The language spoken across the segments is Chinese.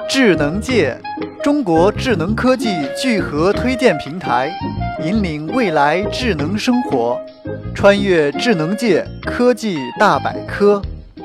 智能界，中国智能科技聚合推荐平台，引领未来智能生活，穿越智能界科技大百科。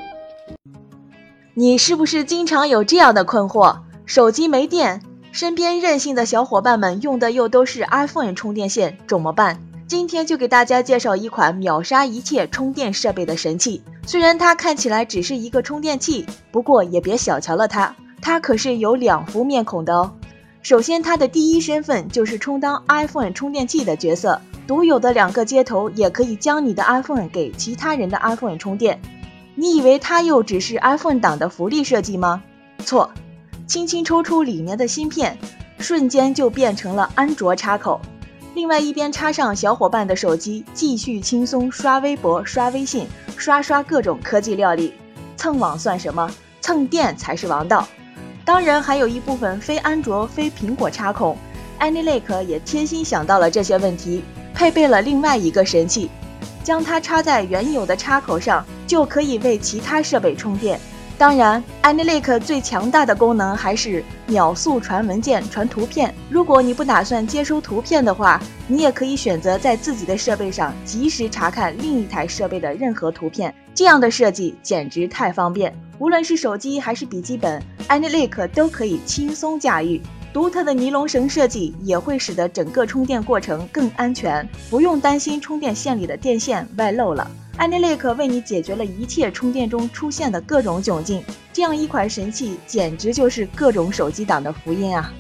你是不是经常有这样的困惑？手机没电，身边任性的小伙伴们用的又都是 iPhone 充电线，怎么办？今天就给大家介绍一款秒杀一切充电设备的神器。虽然它看起来只是一个充电器，不过也别小瞧了它可是有两副面孔的哦。首先，它的第一身份就是充当 iPhone 充电器的角色，独有的2个接头也可以将你的 iPhone 给其他人的 iPhone 充电。你以为它又只是 iPhone 党的福利设计吗？错，轻轻抽出里面的芯片，瞬间就变成了安卓插口。另外一边插上小伙伴的手机，继续轻松刷微博、刷微信、刷各种科技料理。蹭网算什么？蹭电才是王道。当然还有一部分非安卓非苹果插孔， Anylake 也贴心想到了这些问题，配备了另外一个神器，将它插在原有的插口上，就可以为其他设备充电。当然 Anylake 最强大的功能还是秒速传文件、传图片。如果你不打算接收图片的话，你也可以选择在自己的设备上及时查看另一台设备的任何图片，这样的设计简直太方便，无论是手机还是笔记本， Anylake 都可以轻松驾驭。独特的尼龙绳设计也会使得整个充电过程更安全，不用担心充电线里的电线外漏了。Anylake 为你解决了一切充电中出现的各种窘境，这样一款神器简直就是各种手机党的福音啊！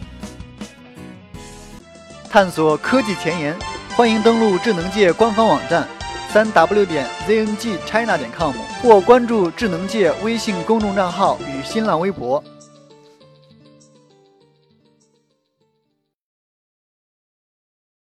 探索科技前沿，欢迎登录智能界官方网站3w.zngchina.com 或关注智能界微信公众账号与新浪微博。